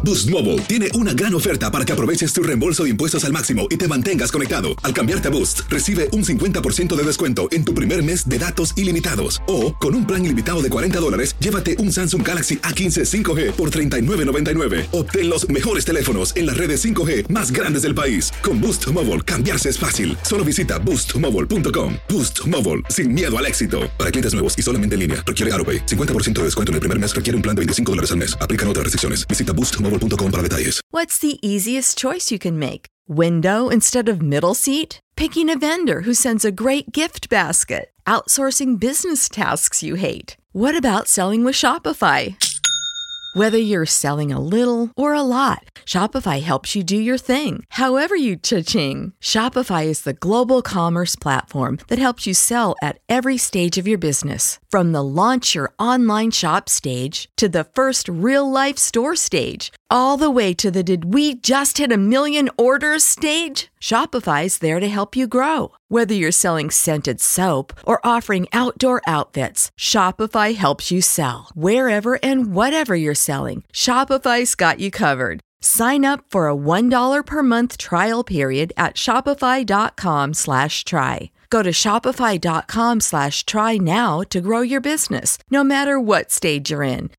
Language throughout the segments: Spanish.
Boost Mobile tiene una gran oferta para que aproveches tu reembolso de impuestos al máximo y te mantengas conectado. Al cambiarte a Boost, recibe un 50% de descuento en tu primer mes de datos ilimitados. O, con un plan ilimitado de $40, llévate un Samsung Galaxy A15 5G por $39.99. Obtén los mejores teléfonos en las redes 5G más grandes del país. Con Boost Mobile, cambiarse es fácil. Solo visita boostmobile.com. Boost Mobile, sin miedo al éxito. Para clientes nuevos y solamente en línea, requiere AroPay. 50% de descuento en el primer mes requiere un plan de $25 al mes. Aplican otras restricciones. Visita boostmobile.com para detalles. What's the easiest choice you can make? Window instead of middle seat? Picking a vendor who sends a great gift basket? Outsourcing business tasks you hate? What about selling with Shopify? Whether you're selling a little or a lot, Shopify helps you do your thing, however you cha-ching. Shopify is the global commerce platform that helps you sell at every stage of your business. From the launch your online shop stage to the first real-life store stage, all the way to the did we just hit a million orders stage. Shopify's there to help you grow. Whether you're selling scented soap or offering outdoor outfits, Shopify helps you sell. Wherever and whatever you're selling, Shopify's got you covered. Sign up for a $1 per month trial period at shopify.com/try. Go to shopify.com/try now to grow your business, no matter what stage you're in.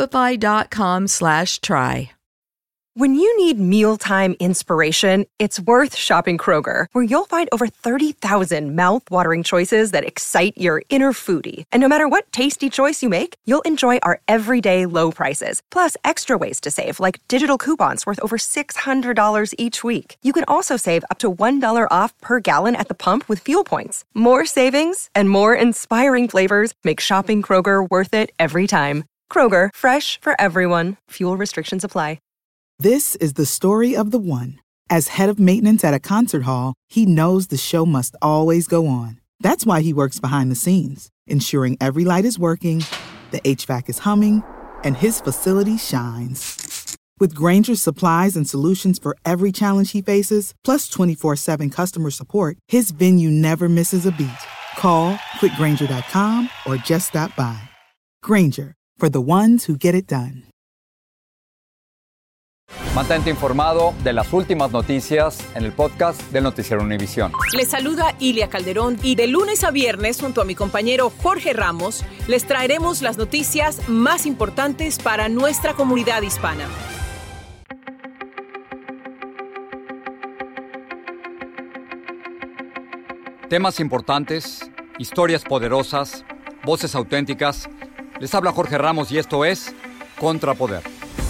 Shopify.com/try. When you need mealtime inspiration, it's worth shopping Kroger, where you'll find over 30,000 mouth-watering choices that excite your inner foodie. And no matter what tasty choice you make, you'll enjoy our everyday low prices, plus extra ways to save, like digital coupons worth over $600 each week. You can also save up to $1 off per gallon at the pump with fuel points. More savings and more inspiring flavors make shopping Kroger worth it every time. Kroger, fresh for everyone. Fuel restrictions apply. This is the story of the one. As head of maintenance at a concert hall, he knows the show must always go on. That's why he works behind the scenes, ensuring every light is working, the HVAC is humming, and his facility shines. With Grainger's supplies and solutions for every challenge he faces, plus 24/7 customer support, his venue never misses a beat. Call quickgrainger.com or just stop by. Grainger, for the ones who get it done. Mantente informado de las últimas noticias en el podcast del Noticiero Univisión. Les saluda Ilia Calderón y de lunes a viernes, junto a mi compañero Jorge Ramos, les traeremos las noticias más importantes para nuestra comunidad hispana. Temas importantes, historias poderosas, voces auténticas. Les habla Jorge Ramos y esto es Contrapoder.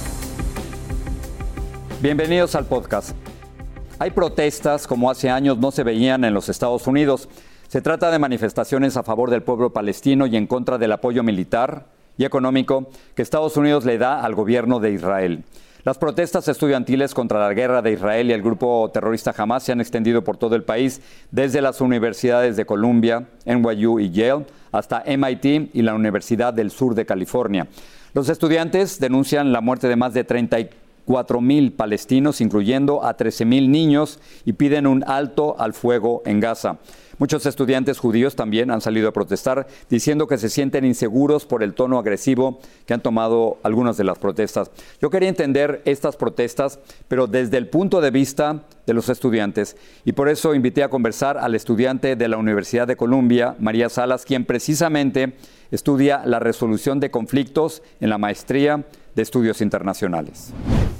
Bienvenidos al podcast. Hay protestas como hace años no se veían en los Estados Unidos. Se trata de manifestaciones a favor del pueblo palestino y en contra del apoyo militar y económico que Estados Unidos le da al gobierno de Israel. Las protestas estudiantiles contra la guerra de Israel y el grupo terrorista Hamas se han extendido por todo el país, desde las universidades de Columbia, NYU y Yale, hasta MIT y la Universidad del Sur de California. Los estudiantes denuncian la muerte de más de 34,000 palestinos, incluyendo a 13,000 niños, y piden un alto al fuego en Gaza. Muchos estudiantes judíos también han salido a protestar, diciendo que se sienten inseguros por el tono agresivo que han tomado algunas de las protestas. Yo quería entender estas protestas, pero desde el punto de vista de los estudiantes. Y por eso invité a conversar al estudiante de la Universidad de Columbia, María Salas, quien precisamente estudia la resolución de conflictos en la maestría de Estudios Internacionales.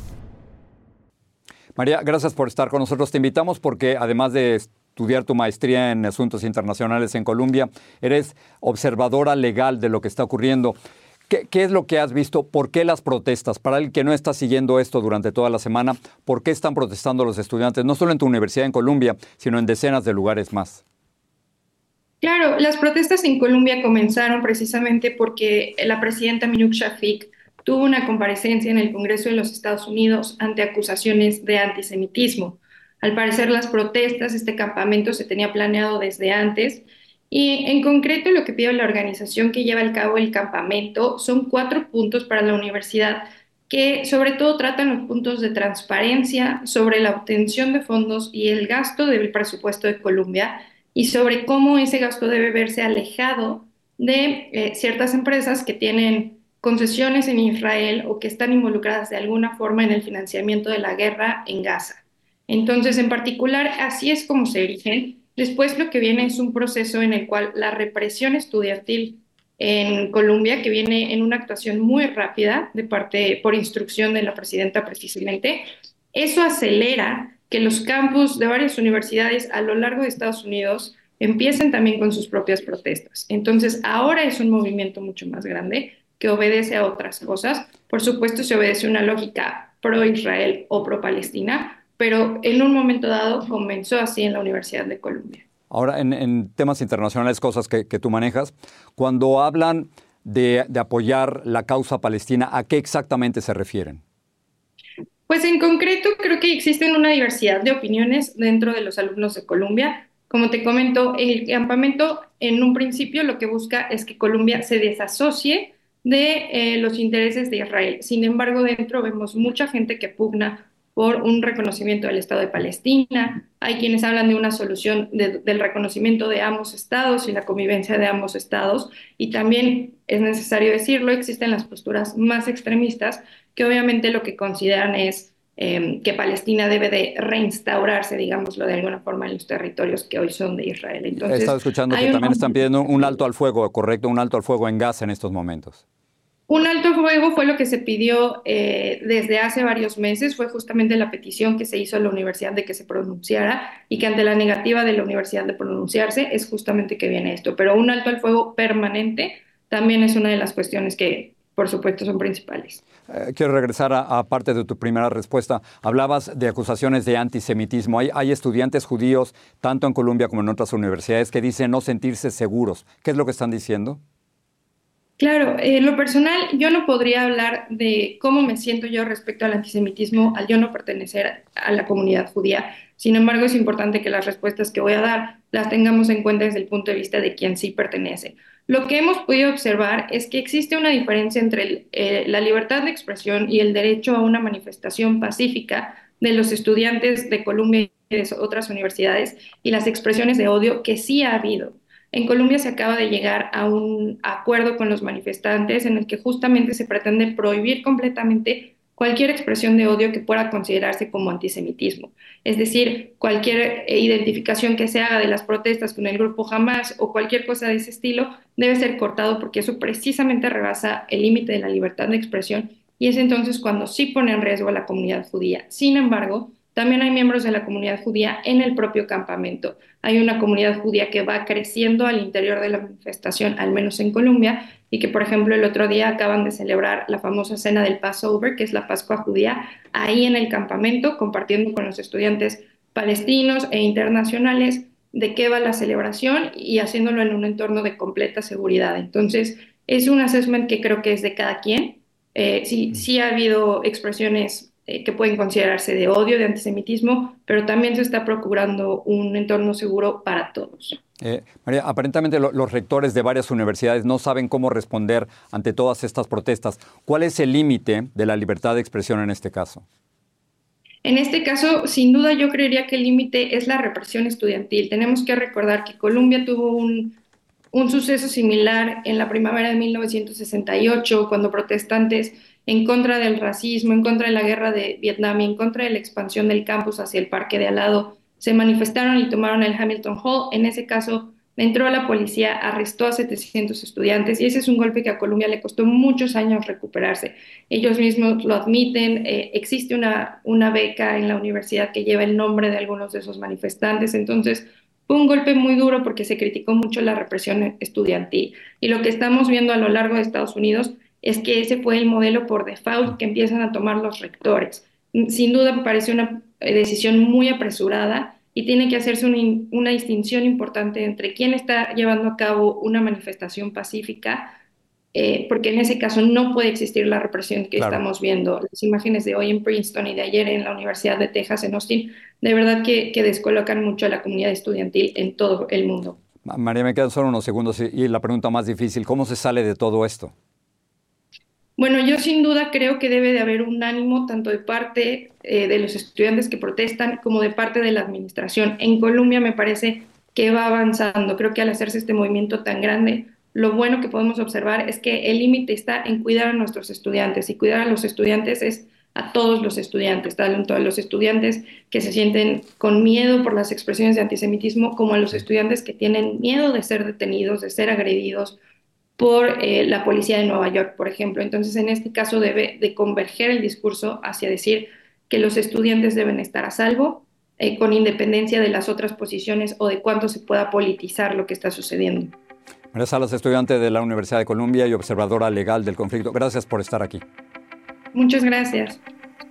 María, gracias por estar con nosotros. Te invitamos porque además de estudiar tu maestría en Asuntos Internacionales en Columbia, eres observadora legal de lo que está ocurriendo. ¿Qué es lo que has visto? ¿Por qué las protestas? Para el que no está siguiendo esto durante toda la semana, ¿por qué están protestando los estudiantes? No solo en tu universidad en Columbia, sino en decenas de lugares más. Claro, las protestas en Colombia comenzaron precisamente porque la presidenta Minuk Shafik tuvo una comparecencia en el Congreso de los Estados Unidos ante acusaciones de antisemitismo. Al parecer las protestas, este campamento se tenía planeado desde antes y en concreto lo que pide la organización que lleva a cabo el campamento son 4 puntos para la universidad que sobre todo tratan los puntos de transparencia sobre la obtención de fondos y el gasto del presupuesto de Colombia y sobre cómo ese gasto debe verse alejado de ciertas empresas que tienen concesiones en Israel o que están involucradas de alguna forma en el financiamiento de la guerra en Gaza. Entonces, en particular, así es como se erigen. Después lo que viene es un proceso en el cual la represión estudiantil en Colombia, que viene en una actuación muy rápida de parte, por instrucción de la presidenta precisamente, eso acelera que los campus de varias universidades a lo largo de Estados Unidos empiecen también con sus propias protestas. Entonces, ahora es un movimiento mucho más grande que obedece a otras cosas. Por supuesto, se obedece a una lógica pro-Israel o pro-Palestina, pero en un momento dado comenzó así en la Universidad de Columbia. Ahora, en temas internacionales, cosas que tú manejas, cuando hablan de apoyar la causa palestina, ¿a qué exactamente se refieren? Pues en concreto creo que existen una diversidad de opiniones dentro de los alumnos de Columbia. Como te comento, el campamento en un principio lo que busca es que Colombia se desasocie de los intereses de Israel. Sin embargo, dentro vemos mucha gente que pugna por un reconocimiento del Estado de Palestina. Hay quienes hablan de una solución del reconocimiento de ambos estados y la convivencia de ambos estados. Y también es necesario decirlo, existen las posturas más extremistas que obviamente lo que consideran es que Palestina debe de reinstaurarse, digámoslo de alguna forma, en los territorios que hoy son de Israel. Entonces, he estado escuchando que también están pidiendo un alto al fuego, correcto, un alto al fuego en Gaza en estos momentos. Un alto fuego fue lo que se pidió desde hace varios meses, fue justamente la petición que se hizo a la universidad de que se pronunciara y que ante la negativa de la universidad de pronunciarse es justamente que viene esto. Pero un alto al fuego permanente también es una de las cuestiones que, por supuesto, son principales. Quiero regresar a parte de tu primera respuesta. Hablabas de acusaciones de antisemitismo. Hay estudiantes judíos, tanto en Columbia como en otras universidades, que dicen no sentirse seguros. ¿Qué es lo que están diciendo? Claro, en lo personal yo no podría hablar de cómo me siento yo respecto al antisemitismo al yo no pertenecer a la comunidad judía. Sin embargo, es importante que las respuestas que voy a dar las tengamos en cuenta desde el punto de vista de quien sí pertenece. Lo que hemos podido observar es que existe una diferencia entre la libertad de expresión y el derecho a una manifestación pacífica de los estudiantes de Columbia y de otras universidades y las expresiones de odio que sí ha habido. En Colombia se acaba de llegar a un acuerdo con los manifestantes en el que justamente se pretende prohibir completamente cualquier expresión de odio que pueda considerarse como antisemitismo. Es decir, cualquier identificación que se haga de las protestas con el grupo Hamas o cualquier cosa de ese estilo debe ser cortado porque eso precisamente rebasa el límite de la libertad de expresión y es entonces cuando sí pone en riesgo a la comunidad judía. Sin embargo, también hay miembros de la comunidad judía en el propio campamento. Hay una comunidad judía que va creciendo al interior de la manifestación, al menos en Colombia, y que, por ejemplo, el otro día acaban de celebrar la famosa cena del Passover, que es la Pascua judía, ahí en el campamento, compartiendo con los estudiantes palestinos e internacionales de qué va la celebración y haciéndolo en un entorno de completa seguridad. Entonces, es un assessment que creo que es de cada quien. Sí ha habido expresiones que pueden considerarse de odio, de antisemitismo, pero también se está procurando un entorno seguro para todos. María, aparentemente los rectores de varias universidades no saben cómo responder ante todas estas protestas. ¿Cuál es el límite de la libertad de expresión en este caso? En este caso, sin duda, yo creería que el límite es la represión estudiantil. Tenemos que recordar que Colombia tuvo un suceso similar en la primavera de 1968, cuando protestantes en contra del racismo, en contra de la guerra de Vietnam y en contra de la expansión del campus hacia el parque de al lado, se manifestaron y tomaron el Hamilton Hall. En ese caso, entró la policía, arrestó a 700 estudiantes y ese es un golpe que a Colombia le costó muchos años recuperarse. Ellos mismos lo admiten, existe una beca en la universidad que lleva el nombre de algunos de esos manifestantes, entonces fue un golpe muy duro porque se criticó mucho la represión estudiantil. Y lo que estamos viendo a lo largo de Estados Unidos es que ese fue el modelo por default que empiezan a tomar los rectores. Sin duda me parece una decisión muy apresurada y tiene que hacerse una distinción importante entre quién está llevando a cabo una manifestación pacífica, porque en ese caso no puede existir la represión que estamos viendo. Las imágenes de hoy en Princeton y de ayer en la Universidad de Texas en Austin, de verdad que descolocan mucho a la comunidad estudiantil en todo el mundo. María, me quedan solo unos segundos y la pregunta más difícil, ¿cómo se sale de todo esto? Bueno, yo sin duda creo que debe de haber un ánimo tanto de parte de los estudiantes que protestan como de parte de la administración. En Colombia me parece que va avanzando. Creo que al hacerse este movimiento tan grande, lo bueno que podemos observar es que el límite está en cuidar a nuestros estudiantes, y cuidar a los estudiantes es a todos los estudiantes, tanto a los estudiantes que se sienten con miedo por las expresiones de antisemitismo, como a los estudiantes que tienen miedo de ser detenidos, de ser agredidos por la policía de Nueva York, por ejemplo. Entonces, en este caso debe de converger el discurso hacia decir que los estudiantes deben estar a salvo, con independencia de las otras posiciones o de cuánto se pueda politizar lo que está sucediendo. María Salas, estudiante de la Universidad de Columbia y observadora legal del conflicto. Gracias por estar aquí. Muchas gracias.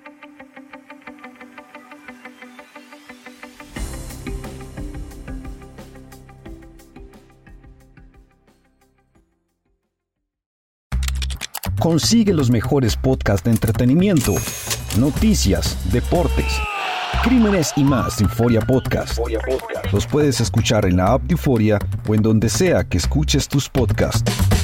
Consigue los mejores podcasts de entretenimiento, noticias, deportes, crímenes y más de Euforia Podcast. Los puedes escuchar en la app de Euforia o en donde sea que escuches tus podcasts.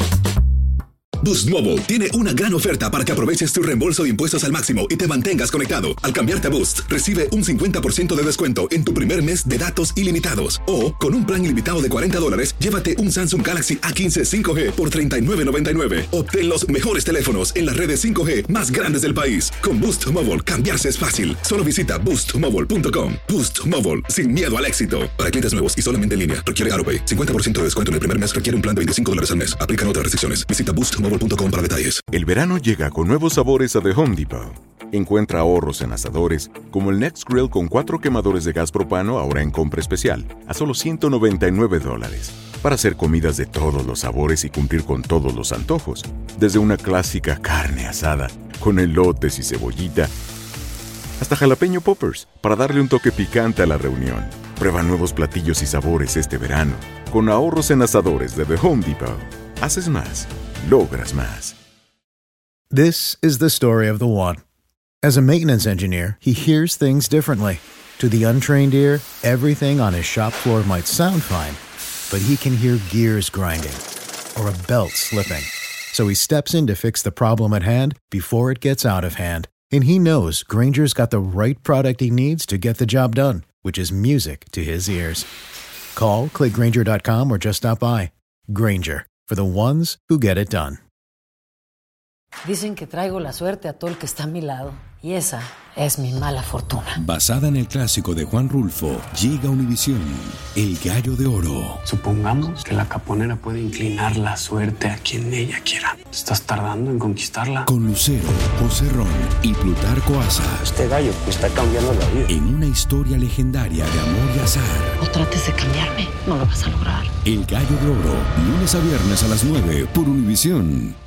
Boost Mobile tiene una gran oferta para que aproveches tu reembolso de impuestos al máximo y te mantengas conectado. Al cambiarte a Boost, recibe un 50% de descuento en tu primer mes de datos ilimitados. O, con un plan ilimitado de $40, llévate un Samsung Galaxy A15 5G por $39.99. Obtén los mejores teléfonos en las redes 5G más grandes del país. Con Boost Mobile, cambiarse es fácil. Solo visita boostmobile.com. Boost Mobile, sin miedo al éxito. Para clientes nuevos y solamente en línea, requiere AutoPay. 50% de descuento en el primer mes requiere un plan de $25 al mes. Aplican otras restricciones. Visita boostmobile.com para detalles. El verano llega con nuevos sabores a The Home Depot. Encuentra ahorros en asadores, como el Next Grill con 4 quemadores de gas propano ahora en compra especial, a solo $199. Para hacer comidas de todos los sabores y cumplir con todos los antojos. Desde una clásica carne asada, con elotes y cebollita, hasta jalapeño poppers, para darle un toque picante a la reunión. Prueba nuevos platillos y sabores este verano, con ahorros en asadores de The Home Depot. Haces más. Logras más. This is the story of the one. As a maintenance engineer, he hears things differently. To the untrained ear, everything on his shop floor might sound fine, but he can hear gears grinding or a belt slipping. So he steps in to fix the problem at hand before it gets out of hand. And he knows Grainger's got the right product he needs to get the job done, which is music to his ears. Call, click Grainger.com or just stop by. Grainger. For the ones who get it done. Dicen que traigo la suerte a todo el que está a mi lado. Y esa es mi mala fortuna. Basada en el clásico de Juan Rulfo, llega Univisión, El Gallo de Oro. Supongamos que la caponera puede inclinar la suerte a quien ella quiera. ¿Estás tardando en conquistarla? Con Lucero, José Ron y Plutarco Asa. Este gallo me está cambiando la vida. En una historia legendaria de amor y azar. No trates de cambiarme, no lo vas a lograr. El Gallo de Oro, lunes a viernes a las 9 por Univisión.